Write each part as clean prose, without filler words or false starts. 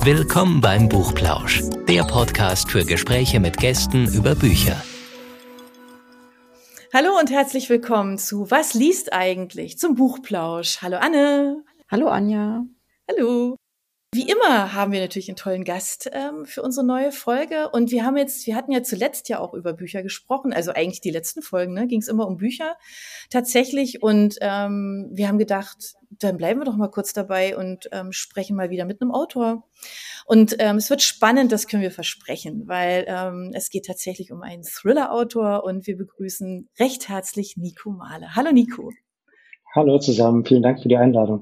Willkommen beim Buchplausch, der Podcast für Gespräche mit Gästen über Bücher. Hallo und herzlich willkommen zu Was liest eigentlich? Zum Buchplausch. Hallo Anne. Hallo Anja. Hallo. Wie immer haben wir natürlich einen tollen Gast für unsere neue Folge und wir hatten ja zuletzt ja auch über Bücher gesprochen, also eigentlich die letzten Folgen, ging es immer um Bücher tatsächlich und wir haben gedacht, dann bleiben wir doch mal kurz dabei und sprechen mal wieder mit einem Autor. Und es wird spannend, das können wir versprechen, weil es geht tatsächlich um einen Thriller-Autor und wir begrüßen recht herzlich Nico Mahle. Hallo Nico. Hallo zusammen, vielen Dank für die Einladung.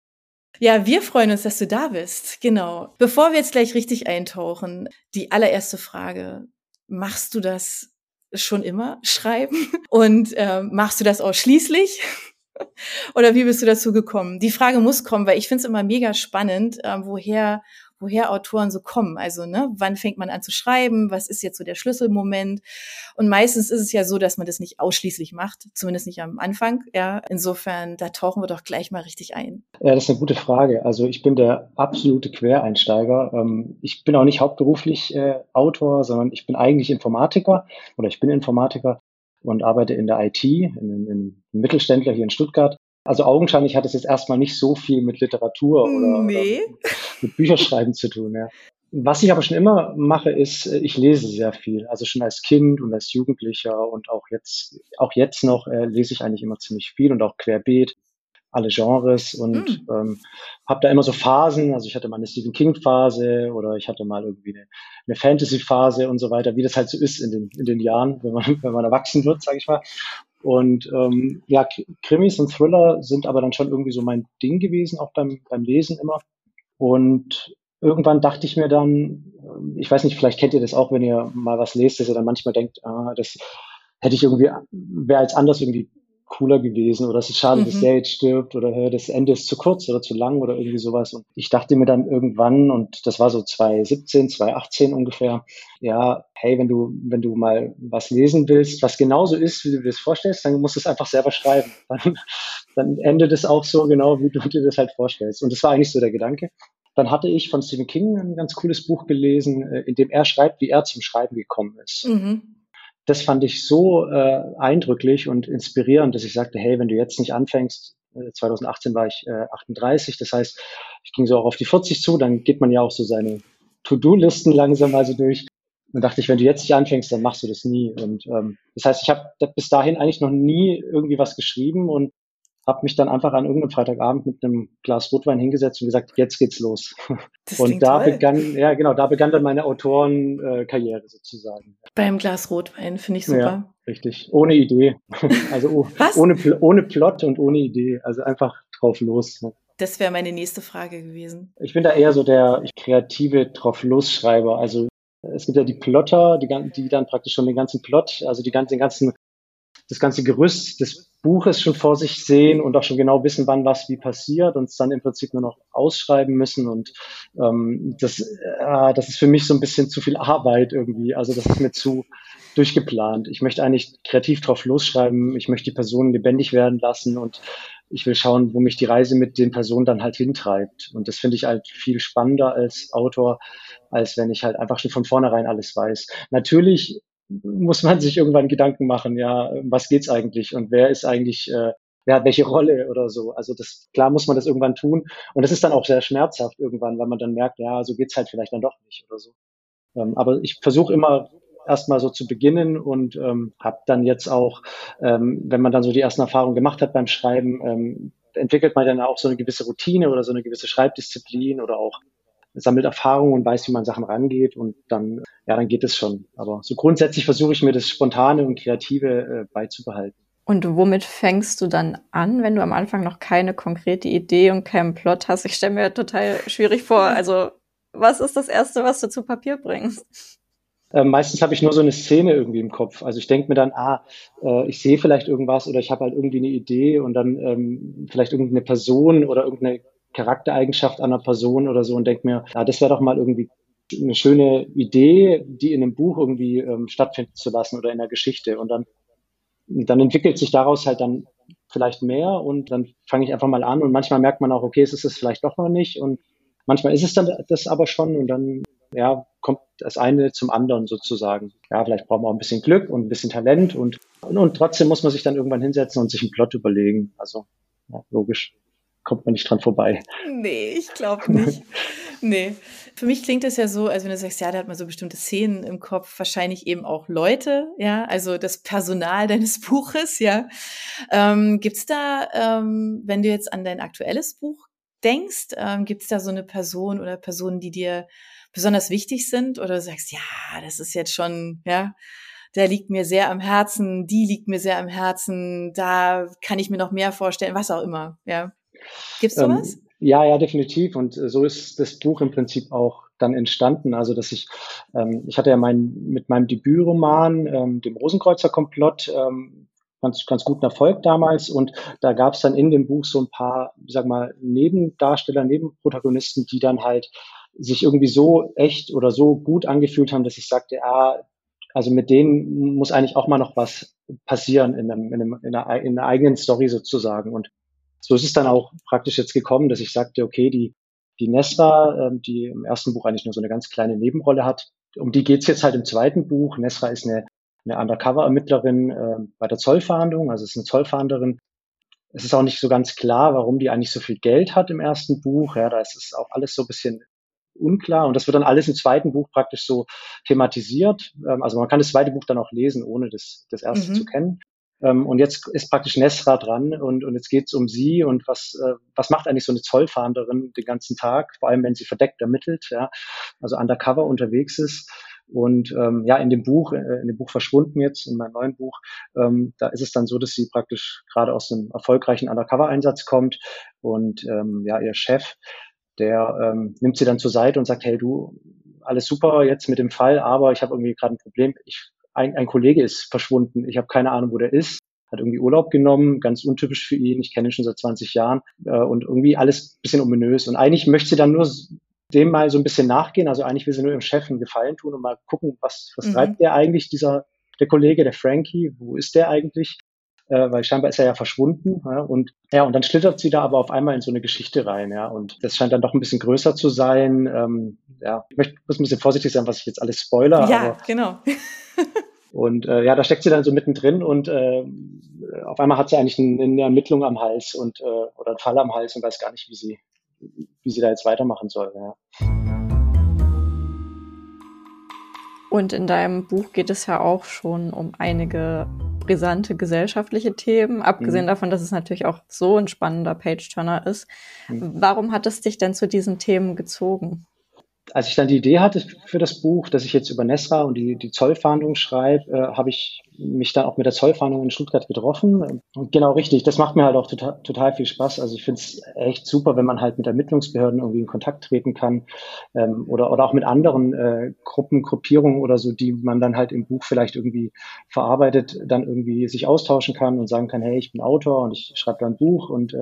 Ja, wir freuen uns, dass du da bist. Genau. Bevor wir jetzt gleich richtig eintauchen, die allererste Frage. Machst du das schon immer, schreiben? Und machst du das ausschließlich? Oder wie bist du dazu gekommen? Die Frage muss kommen, weil ich finde es immer mega spannend, woher Autoren so kommen. Also, wann fängt man an zu schreiben? Was ist jetzt so der Schlüsselmoment? Und meistens ist es ja so, dass man das nicht ausschließlich macht, zumindest nicht am Anfang. Ja, insofern, da tauchen wir doch gleich mal richtig ein. Ja, das ist eine gute Frage. Also ich bin der absolute Quereinsteiger. Ich bin auch nicht hauptberuflich Autor, sondern ich bin eigentlich Informatiker oder ich bin Informatiker und arbeite in der IT, in einem Mittelständler hier in Stuttgart. Also augenscheinlich hat es jetzt erstmal nicht so viel mit Literatur oder mit Bücherschreiben zu tun. Ja. Was ich aber schon immer mache, ist, ich lese sehr viel. Also schon als Kind und als Jugendlicher und auch jetzt noch lese ich eigentlich immer ziemlich viel und auch querbeet, alle Genres und habe da immer so Phasen. Also ich hatte mal eine Stephen King-Phase oder ich hatte mal irgendwie eine Fantasy-Phase und so weiter, wie das halt so ist in den Jahren, wenn man erwachsen wird, sage ich mal. Und Krimis und Thriller sind aber dann schon irgendwie so mein Ding gewesen, auch beim Lesen immer. Und irgendwann dachte ich mir dann, ich weiß nicht, vielleicht kennt ihr das auch, wenn ihr mal was lest, dass ihr dann manchmal denkt, das wäre als anders irgendwie cooler gewesen oder es ist schade, dass der jetzt stirbt oder das Ende ist zu kurz oder zu lang oder irgendwie sowas. Und ich dachte mir dann irgendwann, und das war so 2017, 2018 ungefähr, ja, hey, wenn du mal was lesen willst, was genauso ist, wie du dir das vorstellst, dann musst du es einfach selber schreiben. Dann endet es auch so genau, wie du dir das halt vorstellst. Und das war eigentlich so der Gedanke. Dann hatte ich von Stephen King ein ganz cooles Buch gelesen, in dem er schreibt, wie er zum Schreiben gekommen ist. Das fand ich so eindrücklich und inspirierend, dass ich sagte, hey, wenn du jetzt nicht anfängst, 2018 war ich 38, das heißt, ich ging so auch auf die 40 zu, dann geht man ja auch so seine To-Do-Listen langsam also durch. Dann dachte ich, wenn du jetzt nicht anfängst, dann machst du das nie. Und das heißt, ich habe bis dahin eigentlich noch nie irgendwie was geschrieben und habe mich dann einfach an irgendeinem Freitagabend mit einem Glas Rotwein hingesetzt und gesagt, jetzt geht's los. Und da begann dann meine Autorenkarriere sozusagen. Beim Glas Rotwein, finde ich super. Ja, richtig. Ohne Idee. Also ohne Plot und ohne Idee. Also einfach drauf los. Das wäre meine nächste Frage gewesen. Ich bin da eher so der kreative Drauf-Los-Schreiber. Also es gibt ja die Plotter, die dann praktisch schon den ganzen Plot, also das ganze Gerüst des Buches schon vor sich sehen und auch schon genau wissen, wann was wie passiert und es dann im Prinzip nur noch ausschreiben müssen. Und das ist für mich so ein bisschen zu viel Arbeit irgendwie. Also das ist mir zu durchgeplant. Ich möchte eigentlich kreativ drauf losschreiben. Ich möchte die Personen lebendig werden lassen und ich will schauen, wo mich die Reise mit den Personen dann halt hintreibt. Und das finde ich halt viel spannender als Autor, als wenn ich halt einfach schon von vornherein alles weiß. Natürlich muss man sich irgendwann Gedanken machen, ja, was geht's eigentlich und wer ist eigentlich, wer hat welche Rolle oder so. Also klar muss man das irgendwann tun und das ist dann auch sehr schmerzhaft irgendwann, weil man dann merkt, ja, so geht's halt vielleicht dann doch nicht oder so. Aber ich versuche immer erstmal so zu beginnen und habe dann jetzt auch, wenn man dann so die ersten Erfahrungen gemacht hat beim Schreiben, entwickelt man dann auch so eine gewisse Routine oder so eine gewisse Schreibdisziplin oder auch sammelt Erfahrung und weiß, wie man Sachen rangeht und dann geht es schon. Aber so grundsätzlich versuche ich mir das Spontane und Kreative beizubehalten. Und womit fängst du dann an, wenn du am Anfang noch keine konkrete Idee und keinen Plot hast? Ich stelle mir total schwierig vor. Also was ist das Erste, was du zu Papier bringst? Meistens habe ich nur so eine Szene irgendwie im Kopf. Also ich denke mir dann, ich sehe vielleicht irgendwas oder ich habe halt irgendwie eine Idee und dann vielleicht irgendeine Person oder irgendeine Charaktereigenschaft einer Person oder so und denke mir, das wäre doch mal irgendwie eine schöne Idee, die in einem Buch irgendwie stattfinden zu lassen oder in der Geschichte. Und dann entwickelt sich daraus halt dann vielleicht mehr und dann fange ich einfach mal an und manchmal merkt man auch, okay, es ist es vielleicht doch noch nicht und Manchmal ist es dann das aber schon und dann ja, kommt das eine zum anderen sozusagen. Ja, vielleicht braucht man auch ein bisschen Glück und ein bisschen Talent und trotzdem muss man sich dann irgendwann hinsetzen und sich einen Plot überlegen. Also ja, logisch, kommt man nicht dran vorbei. Nee, ich glaube nicht. Nee. Für mich klingt es ja so, also wenn du sagst, ja, da hat man so bestimmte Szenen im Kopf, wahrscheinlich eben auch Leute, ja, also das Personal deines Buches, ja. Gibt's da, wenn du jetzt an dein aktuelles Buch denkst, gibt's da so eine Person oder Personen, die dir besonders wichtig sind oder du sagst, ja, das ist jetzt schon, ja, der liegt mir sehr am Herzen, die liegt mir sehr am Herzen, da kann ich mir noch mehr vorstellen, was auch immer, ja. Gibt's sowas? Ja, definitiv. Und so ist das Buch im Prinzip auch dann entstanden. Also, dass ich hatte ja mit meinem Debütroman, dem Rosenkreuzer Komplott, ganz guten Erfolg damals. Und da gab es dann in dem Buch so ein paar, sag mal, Nebendarsteller, Nebenprotagonisten, die dann halt sich irgendwie so echt oder so gut angefühlt haben, dass ich sagte, also mit denen muss eigentlich auch mal noch was passieren in einer eigenen Story sozusagen. Und so ist es dann auch praktisch jetzt gekommen, dass ich sagte, okay, die Nesra, die im ersten Buch eigentlich nur so eine ganz kleine Nebenrolle hat, um die geht's jetzt halt im zweiten Buch. Nesra ist eine Undercover-Ermittlerin bei der Zollfahndung, also ist eine Zollfahnderin. Es ist auch nicht so ganz klar, warum die eigentlich so viel Geld hat im ersten Buch. Ja, da ist es auch alles so ein bisschen unklar und das wird dann alles im zweiten Buch praktisch so thematisiert. Also man kann das zweite Buch dann auch lesen, ohne das erste zu kennen. Und jetzt ist praktisch Nesra dran und jetzt geht's um sie und was macht eigentlich so eine Zollfahnderin den ganzen Tag, vor allem wenn sie verdeckt ermittelt, ja, also undercover unterwegs ist. Und ja, in dem Buch Verschwunden jetzt, in meinem neuen Buch, da ist es dann so, dass sie praktisch gerade aus einem erfolgreichen Undercover-Einsatz kommt und ja, ihr Chef, der nimmt sie dann zur Seite und sagt, hey du, alles super jetzt mit dem Fall, aber ich habe irgendwie gerade ein Problem. Ein Kollege ist verschwunden. Ich habe keine Ahnung, wo der ist. Hat irgendwie Urlaub genommen, ganz untypisch für ihn. Ich kenne ihn schon seit 20 Jahren und irgendwie alles ein bisschen ominös. Und eigentlich möchte sie dann nur dem mal so ein bisschen nachgehen. Also eigentlich will sie nur ihrem Chef einen Gefallen tun und mal gucken, was treibt der eigentlich, der Kollege, der Frankie, wo ist der eigentlich? Weil scheinbar ist er ja verschwunden. Ja, und dann schlittert sie da aber auf einmal in so eine Geschichte rein. Ja, und das scheint dann doch ein bisschen größer zu sein. Ja, muss ein bisschen vorsichtig sein, was ich jetzt alles spoiler. Ja, aber, genau. Und ja, da steckt sie dann so mittendrin und auf einmal hat sie eigentlich eine Ermittlung am Hals oder einen Fall am Hals und weiß gar nicht, wie sie da jetzt weitermachen soll. Ja. Und in deinem Buch geht es ja auch schon um einige brisante gesellschaftliche Themen, abgesehen davon, dass es natürlich auch so ein spannender Page-Turner ist. Warum hat es dich denn zu diesen Themen gezogen? Als ich dann die Idee hatte für das Buch, dass ich jetzt über Nesra und die Zollfahndung schreibe, habe ich mich dann auch mit der Zollfahndung in Stuttgart getroffen. Und genau richtig, das macht mir halt auch total viel Spaß. Also ich finde es echt super, wenn man halt mit Ermittlungsbehörden irgendwie in Kontakt treten kann oder auch mit anderen Gruppierungen oder so, die man dann halt im Buch vielleicht irgendwie verarbeitet, dann irgendwie sich austauschen kann und sagen kann, hey, ich bin Autor und ich schreibe da ein Buch und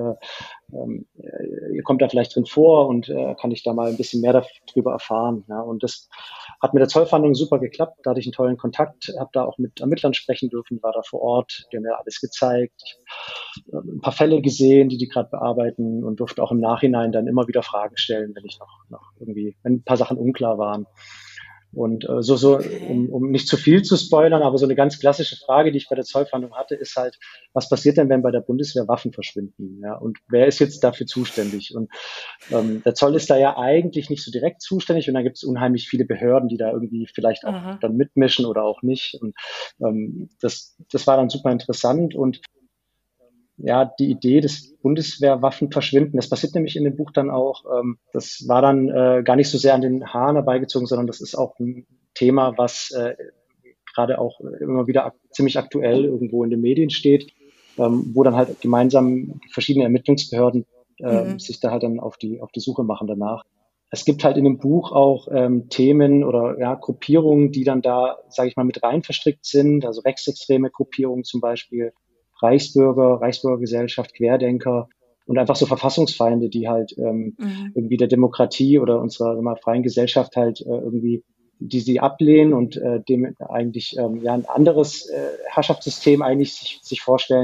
ihr kommt da vielleicht drin vor und kann ich da mal ein bisschen mehr darüber erfahren. Ja. Und das hat mit der Zollfahndung super geklappt. Da hatte ich einen tollen Kontakt, habe da auch mit Ermittlern sprechen dürfen, war da vor Ort, die haben mir alles gezeigt. Ich habe ein paar Fälle gesehen, die gerade bearbeiten und durfte auch im Nachhinein dann immer wieder Fragen stellen, wenn ich noch irgendwie, wenn ein paar Sachen unklar waren. Und um nicht zu viel zu spoilern, aber so eine ganz klassische Frage, die ich bei der Zollfahndung hatte, ist halt, was passiert denn, wenn bei der Bundeswehr Waffen verschwinden? Ja, und wer ist jetzt dafür zuständig? Und der Zoll ist da ja eigentlich nicht so direkt zuständig und da gibt es unheimlich viele Behörden, die da irgendwie vielleicht auch dann mitmischen oder auch nicht. Und das war dann super interessant und ja, die Idee des Bundeswehrwaffen verschwinden, das passiert nämlich in dem Buch dann auch, das war dann gar nicht so sehr an den Haaren herbeigezogen, sondern das ist auch ein Thema, was gerade auch immer wieder ziemlich aktuell irgendwo in den Medien steht, wo dann halt gemeinsam verschiedene Ermittlungsbehörden sich da halt dann auf die Suche machen danach. Es gibt halt in dem Buch auch Themen oder ja, Gruppierungen, die dann da, sage ich mal, mit rein verstrickt sind, also rechtsextreme Gruppierungen zum Beispiel, Reichsbürgergesellschaft, Querdenker und einfach so Verfassungsfeinde, die halt irgendwie der Demokratie oder unserer freien Gesellschaft halt irgendwie, die sie ablehnen und dem eigentlich ja ein anderes Herrschaftssystem eigentlich sich vorstellen.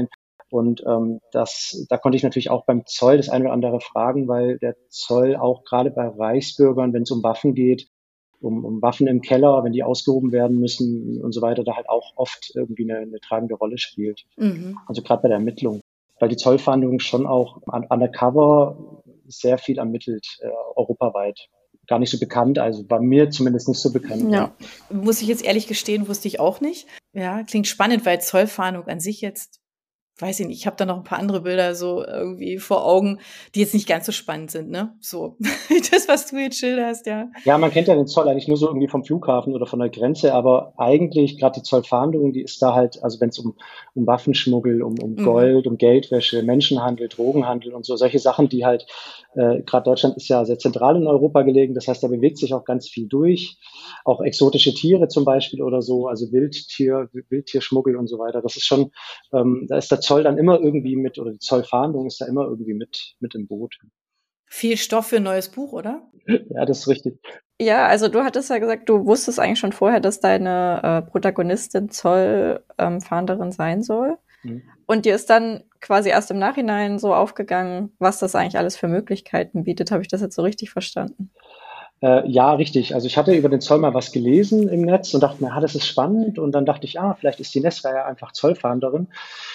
Und da konnte ich natürlich auch beim Zoll das eine oder andere fragen, weil der Zoll auch gerade bei Reichsbürgern, wenn es um Waffen geht, um Waffen im Keller, wenn die ausgehoben werden müssen und so weiter, da halt auch oft irgendwie eine tragende Rolle spielt. Also gerade bei der Ermittlung. Weil die Zollfahndung schon auch undercover sehr viel ermittelt, europaweit. Gar nicht so bekannt, also bei mir zumindest nicht so bekannt. Ja. Muss ich jetzt ehrlich gestehen, wusste ich auch nicht. Ja, klingt spannend, weil Zollfahndung an sich jetzt, weiß ich nicht, ich habe da noch ein paar andere Bilder so irgendwie vor Augen, die jetzt nicht ganz so spannend sind, ne? So, das, was du jetzt schilderst, ja. Ja, man kennt ja den Zoll eigentlich nur so irgendwie vom Flughafen oder von der Grenze, aber eigentlich gerade die Zollfahndung, die ist da halt, also wenn es um Waffenschmuggel, um Gold, um Geldwäsche, Menschenhandel, Drogenhandel und so, solche Sachen, die halt, gerade Deutschland ist ja sehr zentral in Europa gelegen, das heißt, da bewegt sich auch ganz viel durch, auch exotische Tiere zum Beispiel oder so, also Wildtierschmuggel und so weiter, das ist schon, da ist der Zoll dann immer irgendwie mit, oder die Zollfahndung ist da immer irgendwie mit im Boot. Viel Stoff für ein neues Buch, oder? Ja, das ist richtig. Ja, also du hattest ja gesagt, du wusstest eigentlich schon vorher, dass deine Protagonistin Zollfahnderin sein soll. Und dir ist dann quasi erst im Nachhinein so aufgegangen, was das eigentlich alles für Möglichkeiten bietet. Habe ich das jetzt so richtig verstanden? Ja, richtig. Also ich hatte über den Zoll mal was gelesen im Netz und dachte mir, das ist spannend. Und dann dachte ich, vielleicht ist die Nesra ja einfach Zollfahnderin.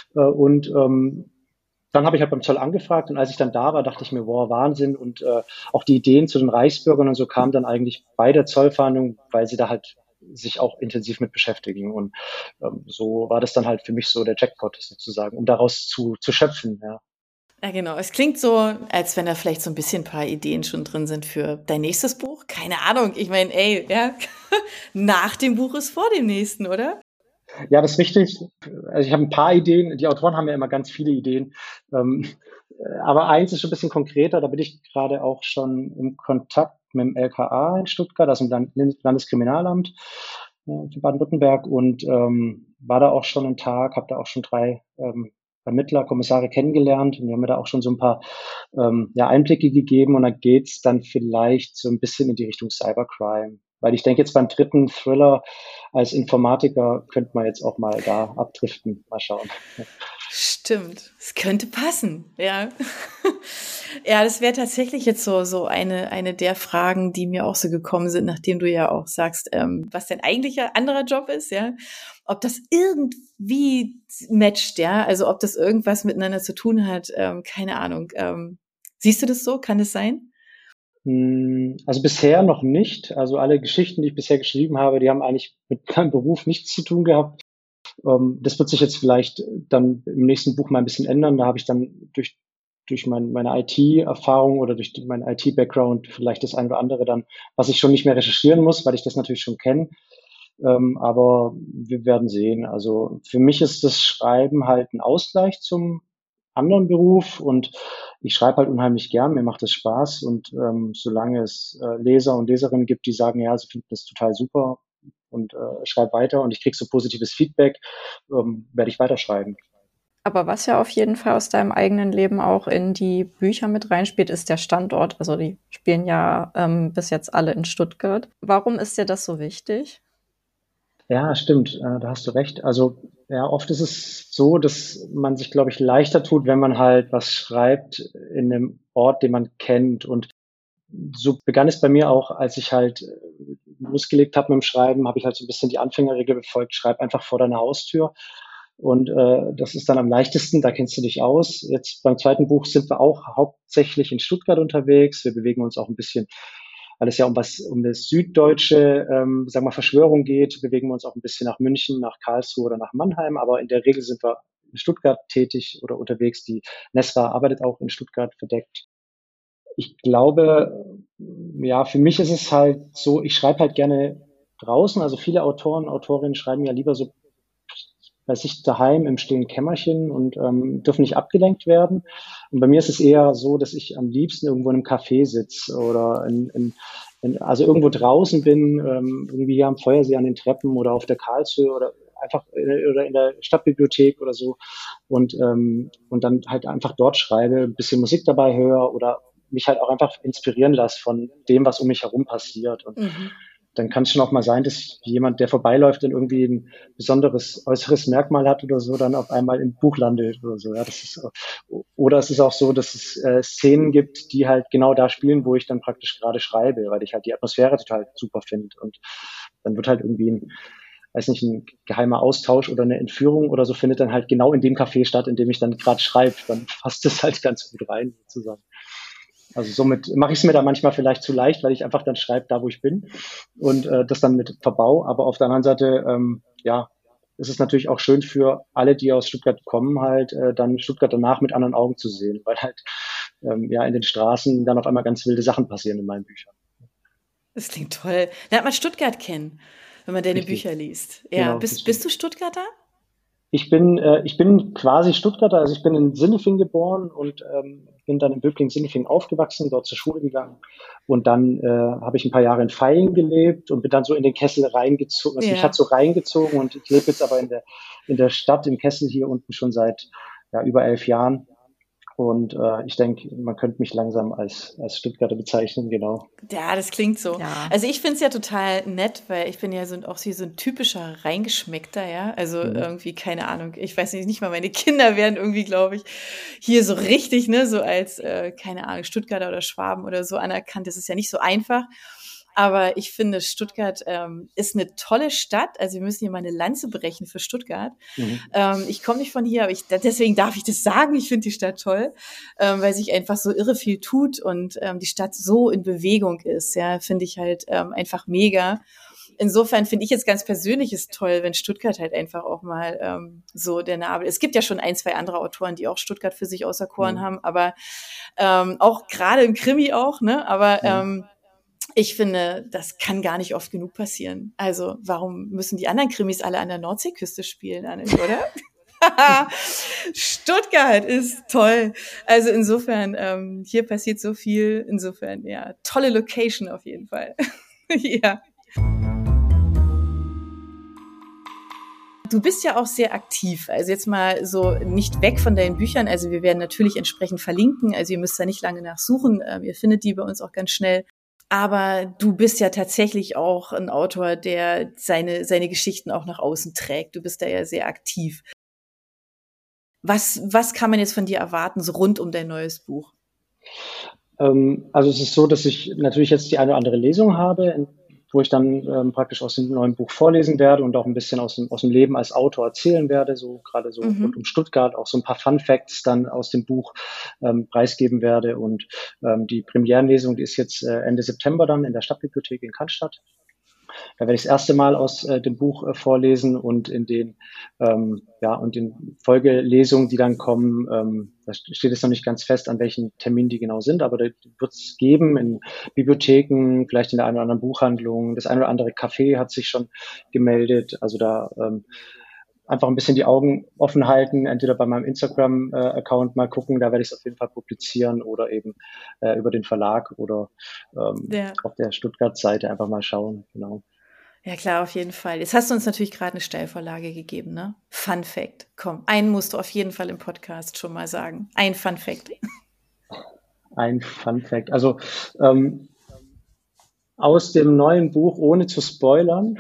Dann habe ich halt beim Zoll angefragt und als ich dann da war, dachte ich mir, wow, Wahnsinn. Und auch die Ideen zu den Reichsbürgern und so kamen dann eigentlich bei der Zollfahndung, weil sie da halt sich auch intensiv mit beschäftigen. Und so war das dann halt für mich so der Jackpot sozusagen, um daraus zu schöpfen, ja. Ja, genau. Es klingt so, als wenn da vielleicht so ein bisschen ein paar Ideen schon drin sind für dein nächstes Buch. Keine Ahnung. Ich meine, nach dem Buch ist vor dem nächsten, oder? Ja, das ist richtig. Also ich habe ein paar Ideen. Die Autoren haben ja immer ganz viele Ideen. Aber eins ist schon ein bisschen konkreter. Da bin ich gerade auch schon im Kontakt mit dem LKA in Stuttgart, also im Landeskriminalamt für Baden-Württemberg und war da auch schon einen Tag, habe da auch schon 3 Ermittler, Kommissare kennengelernt und die haben mir da auch schon so ein paar Einblicke gegeben und da geht's dann vielleicht so ein bisschen in die Richtung Cybercrime. Weil ich denke jetzt beim 3. Thriller als Informatiker könnte man jetzt auch mal da abdriften. Mal schauen. Stimmt. Es könnte passen, ja. Ja, das wäre tatsächlich jetzt so eine der Fragen, die mir auch so gekommen sind, nachdem du ja auch sagst, was dein eigentlicher anderer Job ist, ja. Ob das irgendwie matcht, ja. Also ob das irgendwas miteinander zu tun hat, keine Ahnung. Siehst du das so? Kann es sein? Also bisher noch nicht. Also alle Geschichten, die ich bisher geschrieben habe, die haben eigentlich mit meinem Beruf nichts zu tun gehabt. Das wird sich jetzt vielleicht dann im nächsten Buch mal ein bisschen ändern. Da habe ich dann durch meine IT-Erfahrung oder durch meinen IT-Background vielleicht das eine oder andere dann, was ich schon nicht mehr recherchieren muss, weil ich das natürlich schon kenne. Aber wir werden sehen. Also für mich ist das Schreiben halt ein Ausgleich zum anderen Beruf und ich schreibe halt unheimlich gern, mir macht das Spaß und solange es Leser und Leserinnen gibt, die sagen, ja, sie finden das total super und schreib weiter und ich kriege so positives Feedback, werde ich weiterschreiben. Aber was ja auf jeden Fall aus deinem eigenen Leben auch in die Bücher mit reinspielt, ist der Standort. Also die spielen ja bis jetzt alle in Stuttgart. Warum ist dir das so wichtig? Ja, stimmt, da hast du recht. Also ja, oft ist es so, dass man sich, glaube ich, leichter tut, wenn man halt was schreibt in einem Ort, den man kennt. Und so begann es bei mir auch, als ich halt losgelegt habe mit dem Schreiben, habe ich halt so ein bisschen die Anfängerregel befolgt, schreib einfach vor deiner Haustür. Und das ist dann am leichtesten, da kennst du dich aus. Jetzt beim 2. Buch sind wir auch hauptsächlich in Stuttgart unterwegs. Wir bewegen uns auch ein bisschen, weil es ja um das süddeutsche, sagen wir Verschwörung geht, bewegen wir uns auch ein bisschen nach München, nach Karlsruhe oder nach Mannheim. Aber in der Regel sind wir in Stuttgart tätig oder unterwegs. Die Nesra arbeitet auch in Stuttgart verdeckt. Ich glaube, ja, für mich ist es halt so, ich schreibe halt gerne draußen. Also viele Autoren, Autorinnen schreiben ja lieber so bei sich daheim im stillen Kämmerchen und dürfen nicht abgelenkt werden. Und bei mir ist es eher so, dass ich am liebsten irgendwo in einem Café sitze oder also irgendwo draußen bin, irgendwie hier am Feuersee an den Treppen oder auf der Karlshöhe oder einfach oder in der Stadtbibliothek oder so und dann halt einfach dort schreibe, ein bisschen Musik dabei höre oder mich halt auch einfach inspirieren lasse von dem, was um mich herum passiert. Und dann kann es schon auch mal sein, dass jemand, der vorbeiläuft und irgendwie ein besonderes äußeres Merkmal hat oder so, dann auf einmal im Buch landet oder so. Ja, das ist, oder es ist auch so, dass es Szenen gibt, die halt genau da spielen, wo ich dann praktisch gerade schreibe, weil ich halt die Atmosphäre total super finde. Und dann wird halt irgendwie ein geheimer Austausch oder eine Entführung oder so findet dann halt genau in dem Café statt, in dem ich dann gerade schreibe. Dann passt es halt ganz gut rein, sozusagen. Also somit mache ich es mir da manchmal vielleicht zu leicht, weil ich einfach dann schreibe, da wo ich bin und das dann mit verbau. Aber auf der anderen Seite, ist es natürlich auch schön für alle, die aus Stuttgart kommen, halt dann Stuttgart danach mit anderen Augen zu sehen, weil halt in den Straßen dann auf einmal ganz wilde Sachen passieren in meinen Büchern. Das klingt toll. Lernt man Stuttgart kennen, wenn man deine Richtig. Bücher liest. Ja, Genau, bist du Stuttgarter? Ich bin quasi Stuttgarter, also ich bin in Sinnefing geboren und bin dann in Böblingen-Sinnefing aufgewachsen, dort zur Schule gegangen und dann habe ich ein paar Jahre in Vaihingen gelebt und bin dann so in den Kessel reingezogen. Also mich hat so reingezogen und ich lebe jetzt aber in der Stadt im Kessel hier unten schon seit über 11 Jahren. Und ich denke, man könnte mich langsam als Stuttgarter bezeichnen, genau. Ja, das klingt so. Ja. Also ich finde es ja total nett, weil ich bin ja auch so ein typischer Reingeschmeckter, ja. Also irgendwie, keine Ahnung, ich weiß nicht mal meine Kinder werden irgendwie, glaube ich, hier so richtig, ne, so als, keine Ahnung, Stuttgarter oder Schwaben oder so anerkannt. Das ist ja nicht so einfach. Aber ich finde, Stuttgart ist eine tolle Stadt. Also wir müssen hier mal eine Lanze brechen für Stuttgart. Ich komme nicht von hier, aber deswegen darf ich das sagen. Ich finde die Stadt toll, weil sich einfach so irre viel tut und die Stadt so in Bewegung ist. Ja, finde ich halt einfach mega. Insofern finde ich jetzt ganz persönlich ist toll, wenn Stuttgart halt einfach auch mal so der Nabel. Es gibt ja schon 1, 2 andere Autoren, die auch Stuttgart für sich auserkoren haben, aber auch gerade im Krimi auch, ne? Aber ich finde, das kann gar nicht oft genug passieren. Also warum müssen die anderen Krimis alle an der Nordseeküste spielen, Anne, oder? Stuttgart ist toll. Also insofern, hier passiert so viel. Insofern, ja, tolle Location auf jeden Fall. Ja. Du bist ja auch sehr aktiv. Also jetzt mal so nicht weg von deinen Büchern. Also wir werden natürlich entsprechend verlinken. Also ihr müsst da nicht lange nachsuchen. Ihr findet die bei uns auch ganz schnell. Aber du bist ja tatsächlich auch ein Autor, der seine Geschichten auch nach außen trägt. Du bist da ja sehr aktiv. Was kann man jetzt von dir erwarten, so rund um dein neues Buch? Also es ist so, dass ich natürlich jetzt die eine oder andere Lesung habe, wo ich dann praktisch aus dem neuen Buch vorlesen werde und auch ein bisschen aus dem Leben als Autor erzählen werde, so gerade so rund um Stuttgart, auch so ein paar Fun Facts dann aus dem Buch preisgeben werde. Und die Premierenlesung, die ist jetzt Ende September dann in der Stadtbibliothek in Cannstatt. Da werde ich das erste Mal aus dem Buch vorlesen und in den Folgelesungen, die dann kommen, da steht es noch nicht ganz fest, an welchen Termin die genau sind, aber da wird es geben in Bibliotheken, vielleicht in der einen oder anderen Buchhandlung. Das eine oder andere Café hat sich schon gemeldet. Also da einfach ein bisschen die Augen offen halten, entweder bei meinem Instagram-Account mal gucken, da werde ich es auf jeden Fall publizieren oder eben über den Verlag oder auf der Stuttgart-Seite einfach mal schauen. Genau. Ja klar, auf jeden Fall. Jetzt hast du uns natürlich gerade eine Steilvorlage gegeben, ne? Fun Fact. Komm, einen musst du auf jeden Fall im Podcast schon mal sagen. Ein Fun Fact. Ein Fun Fact. Also aus dem neuen Buch, ohne zu spoilern.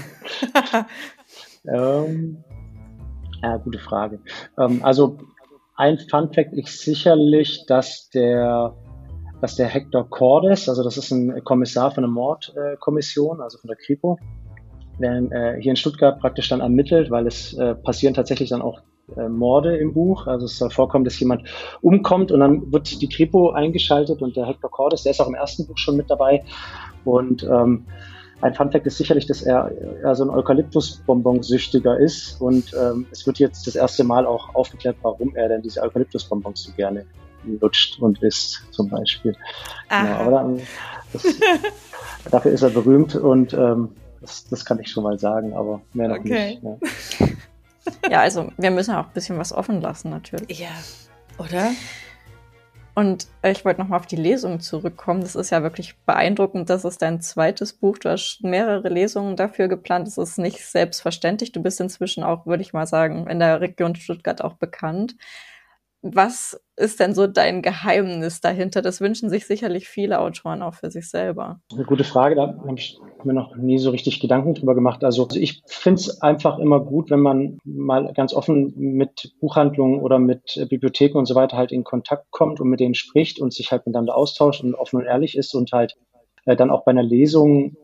Gute Frage. Also ein Fun Fact ist sicherlich, dass der Hector Cordes, also das ist ein Kommissar von der Mordkommission, also von der Kripo, der hier in Stuttgart praktisch dann ermittelt, weil es passieren tatsächlich dann auch Morde im Buch. Also es soll vorkommen, dass jemand umkommt und dann wird die Kripo eingeschaltet und der Hector Cordes, der ist auch im ersten Buch schon mit dabei. Und ein Funfact ist sicherlich, dass er so ein Eukalyptusbonbonsüchtiger ist und es wird jetzt das erste Mal auch aufgeklärt, warum er denn diese Eukalyptusbonbons so gerne lutscht und isst, zum Beispiel. Genau, aber dafür ist er berühmt und das kann ich schon mal sagen, aber mehr noch nicht. Ja. Ja, also wir müssen auch ein bisschen was offen lassen, natürlich. Ja, oder? Und ich wollte nochmal auf die Lesung zurückkommen. Das ist ja wirklich beeindruckend. Das ist dein zweites Buch. Du hast mehrere Lesungen dafür geplant. Das ist nicht selbstverständlich. Du bist inzwischen auch, würde ich mal sagen, in der Region Stuttgart auch bekannt. Was ist denn so dein Geheimnis dahinter? Das wünschen sich sicherlich viele Autoren auch für sich selber. Eine gute Frage. Da habe ich mir noch nie so richtig Gedanken drüber gemacht. Also ich finde es einfach immer gut, wenn man mal ganz offen mit Buchhandlungen oder mit Bibliotheken und so weiter halt in Kontakt kommt und mit denen spricht und sich halt miteinander austauscht und offen und ehrlich ist und halt dann auch bei einer Lesung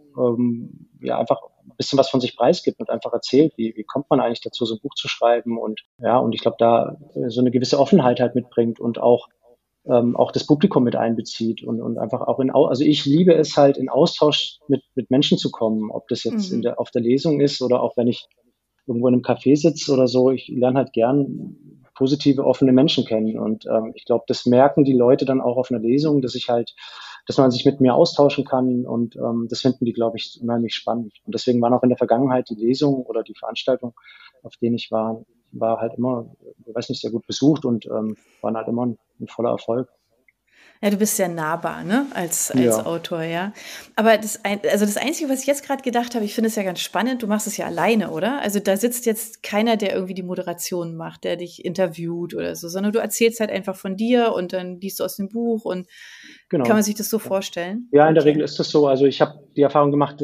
ja einfach ein bisschen was von sich preisgibt und einfach erzählt, wie kommt man eigentlich dazu, so ein Buch zu schreiben und ja, und ich glaube, da so eine gewisse Offenheit halt mitbringt und auch das Publikum mit einbezieht und einfach auch also ich liebe es halt in Austausch mit Menschen zu kommen, ob das jetzt auf der Lesung ist oder auch wenn ich irgendwo in einem Café sitze oder so. Ich lerne halt gern positive, offene Menschen kennen und ich glaube, das merken die Leute dann auch auf einer Lesung, dass man sich mit mir austauschen kann und das finden die, glaube ich, unheimlich spannend. Und deswegen waren auch in der Vergangenheit die Lesungen oder die Veranstaltungen, auf denen ich war halt immer, ich weiß nicht, sehr gut besucht und waren halt immer ein voller Erfolg. Ja, du bist sehr nahbar, ne, als Ja. Autor, ja. Aber das Einzige, was ich jetzt gerade gedacht habe, ich finde es ja ganz spannend, du machst es ja alleine, oder? Also da sitzt jetzt keiner, der irgendwie die Moderation macht, der dich interviewt oder so, sondern du erzählst halt einfach von dir und dann liest du aus dem Buch und Genau. kann man sich das so vorstellen? Ja, in der Regel ist das so. Also ich habe die Erfahrung gemacht,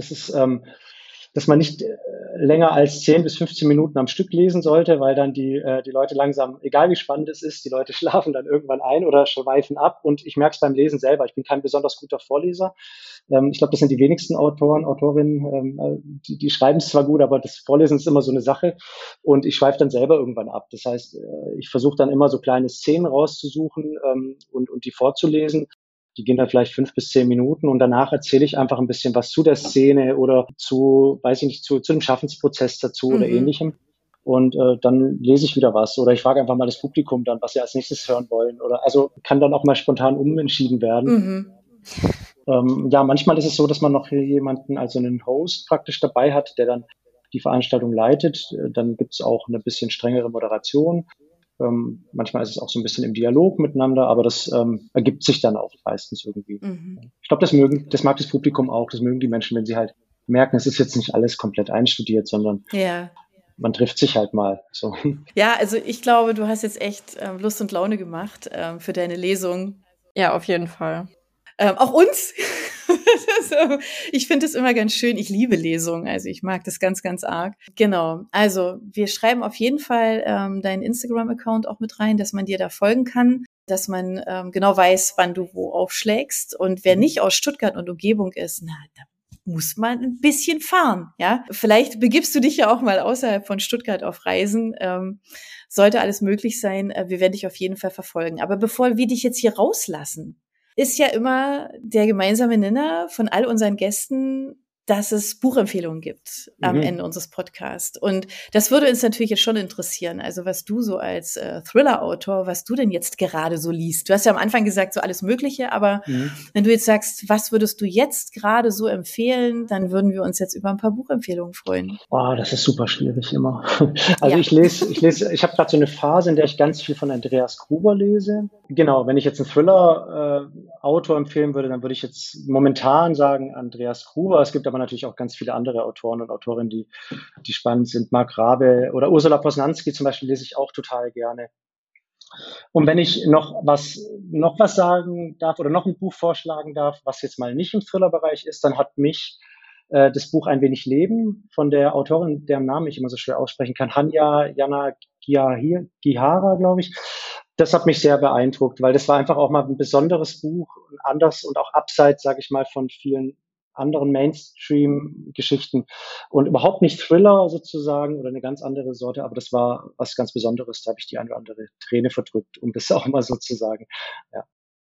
dass man nicht länger als 10 bis 15 Minuten am Stück lesen sollte, weil dann die Leute langsam, egal wie spannend es ist, die Leute schlafen dann irgendwann ein oder schweifen ab. Und ich merke es beim Lesen selber. Ich bin kein besonders guter Vorleser. Ich glaube, das sind die wenigsten Autorinnen, die schreiben es zwar gut, aber das Vorlesen ist immer so eine Sache. Und ich schweife dann selber irgendwann ab. Das heißt, ich versuche dann immer so kleine Szenen rauszusuchen und die vorzulesen. Die gehen dann vielleicht 5 bis 10 Minuten und danach erzähle ich einfach ein bisschen was zu der Szene oder zu dem Schaffensprozess dazu oder ähnlichem. Und dann lese ich wieder was oder ich frage einfach mal das Publikum dann, was sie als nächstes hören wollen. Also kann dann auch mal spontan umentschieden werden. Ja, manchmal ist es so, dass man noch jemanden, also einen Host praktisch dabei hat, der dann die Veranstaltung leitet. Dann gibt es auch eine bisschen strengere Moderation. Manchmal ist es auch so ein bisschen im Dialog miteinander, aber das ergibt sich dann auch meistens irgendwie. Ich glaube, das mag das Publikum auch, das mögen die Menschen, wenn sie halt merken, es ist jetzt nicht alles komplett einstudiert, sondern man trifft sich halt mal. So. Ja, also ich glaube, du hast jetzt echt Lust und Laune gemacht für deine Lesung. Ja, auf jeden Fall. Auch uns. Ich finde es immer ganz schön. Ich liebe Lesungen. Also ich mag das ganz, ganz arg. Genau. Also wir schreiben auf jeden Fall deinen Instagram-Account auch mit rein, dass man dir da folgen kann, dass man genau weiß, wann du wo aufschlägst. Und wer nicht aus Stuttgart und Umgebung ist, na, da muss man ein bisschen fahren. Ja, vielleicht begibst du dich ja auch mal außerhalb von Stuttgart auf Reisen. Sollte alles möglich sein. Wir werden dich auf jeden Fall verfolgen. Aber bevor wir dich jetzt hier rauslassen, ist ja immer der gemeinsame Nenner von all unseren Gästen, dass es Buchempfehlungen gibt am Ende unseres Podcasts. Und das würde uns natürlich jetzt schon interessieren. Also was du so als Thriller-Autor, was du denn jetzt gerade so liest. Du hast ja am Anfang gesagt, so alles Mögliche, aber wenn du jetzt sagst, was würdest du jetzt gerade so empfehlen, dann würden wir uns jetzt über ein paar Buchempfehlungen freuen. Oh, das ist super schwierig immer. Also ich habe gerade so eine Phase, in der ich ganz viel von Andreas Gruber lese. Genau, wenn ich jetzt einen Thriller-Autor empfehlen würde, dann würde ich jetzt momentan sagen Andreas Gruber. Es gibt aber natürlich auch ganz viele andere Autoren und Autorinnen, die spannend sind. Mark Rabe oder Ursula Posnanski zum Beispiel lese ich auch total gerne. Und wenn ich noch was sagen darf oder noch ein Buch vorschlagen darf, was jetzt mal nicht im Thriller-Bereich ist, dann hat mich das Buch Ein wenig Leben von der Autorin, deren Namen ich immer so schwer aussprechen kann, Hanya Yanagihara, glaube ich. Das hat mich sehr beeindruckt, weil das war einfach auch mal ein besonderes Buch, anders und auch abseits, sage ich mal, von vielen anderen Mainstream-Geschichten und überhaupt nicht Thriller sozusagen oder eine ganz andere Sorte, aber das war was ganz Besonderes. Da habe ich die eine oder andere Träne verdrückt, um das auch mal so zu sagen. Ja.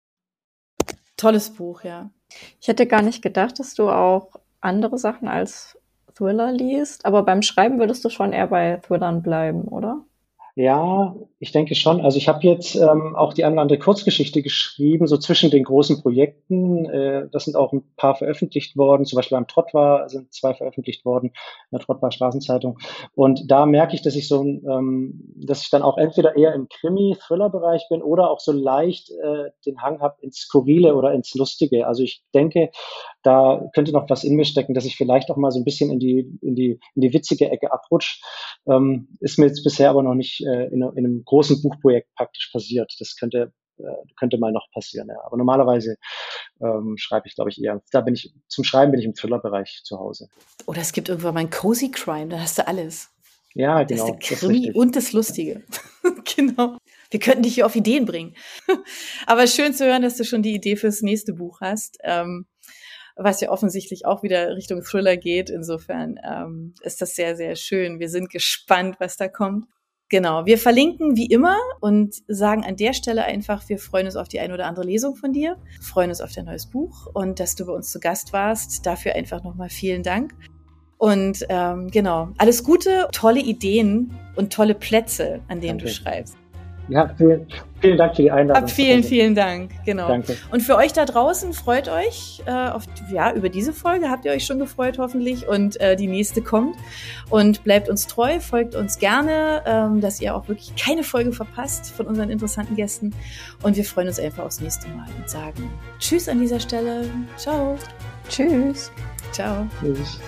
Tolles Buch, ja. Ich hätte gar nicht gedacht, dass du auch andere Sachen als Thriller liest, aber beim Schreiben würdest du schon eher bei Thrillern bleiben, oder? Ja, ich denke schon. Also ich habe jetzt auch die eine oder andere Kurzgeschichte geschrieben, so zwischen den großen Projekten. Das sind auch ein paar veröffentlicht worden. Zum Beispiel beim Trottoir sind 2 veröffentlicht worden, in der Trottoir Straßenzeitung. Und da merke ich, dass ich dass ich dann auch entweder eher im Krimi-Thriller-Bereich bin oder auch so leicht den Hang habe ins Skurrile oder ins Lustige. Also ich denke, da könnte noch was in mir stecken, dass ich vielleicht auch mal so ein bisschen in die witzige Ecke abrutsche. Ist mir jetzt bisher aber noch nicht in einem großen Buchprojekt praktisch passiert. Das könnte könnte mal noch passieren. Ja. Aber normalerweise schreibe ich, glaube ich, eher. Zum Schreiben bin ich im Thriller-Bereich zu Hause. Oder es gibt irgendwann mal ein Cozy Crime, da hast du alles. Ja, genau. Das ist der Krimi und das Lustige. Genau. Wir könnten dich hier auf Ideen bringen. Aber schön zu hören, dass du schon die Idee fürs nächste Buch hast, was ja offensichtlich auch wieder Richtung Thriller geht. Insofern ist das sehr, sehr schön. Wir sind gespannt, was da kommt. Genau, wir verlinken wie immer und sagen an der Stelle einfach, wir freuen uns auf die ein oder andere Lesung von dir, freuen uns auf dein neues Buch und dass du bei uns zu Gast warst. Dafür einfach nochmal vielen Dank. Und genau, alles Gute, tolle Ideen und tolle Plätze, an denen du schreibst. Ja, vielen Dank für die Einladung. Vielen Dank, genau. Danke. Und für euch da draußen, freut euch über diese Folge, habt ihr euch schon gefreut hoffentlich und die nächste kommt. Und bleibt uns treu, folgt uns gerne, dass ihr auch wirklich keine Folge verpasst von unseren interessanten Gästen. Und wir freuen uns einfach aufs nächste Mal und sagen Tschüss an dieser Stelle. Ciao. Tschüss. Ciao. Tschüss.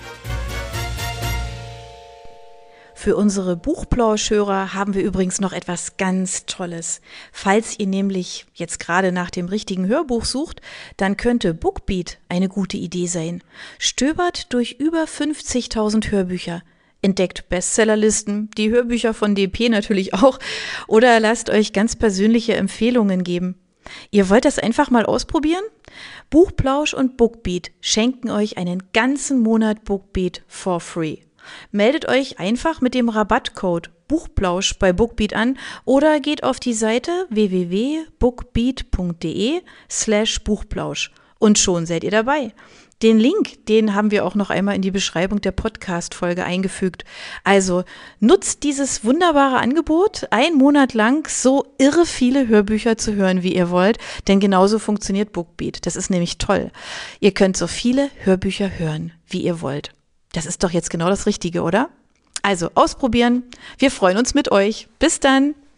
Für unsere Buchplauschhörer haben wir übrigens noch etwas ganz Tolles. Falls ihr nämlich jetzt gerade nach dem richtigen Hörbuch sucht, dann könnte Bookbeat eine gute Idee sein. Stöbert durch über 50.000 Hörbücher. Entdeckt Bestsellerlisten, die Hörbücher von DP natürlich auch, oder lasst euch ganz persönliche Empfehlungen geben. Ihr wollt das einfach mal ausprobieren? Buchplausch und Bookbeat schenken euch einen ganzen Monat Bookbeat for free. Meldet euch einfach mit dem Rabattcode Buchplausch bei Bookbeat an oder geht auf die Seite www.bookbeat.de/Buchplausch und schon seid ihr dabei. Den Link, den haben wir auch noch einmal in die Beschreibung der Podcast-Folge eingefügt. Also nutzt dieses wunderbare Angebot, einen Monat lang so irre viele Hörbücher zu hören, wie ihr wollt, denn genauso funktioniert Bookbeat. Das ist nämlich toll. Ihr könnt so viele Hörbücher hören, wie ihr wollt. Das ist doch jetzt genau das Richtige, oder? Also ausprobieren. Wir freuen uns mit euch. Bis dann.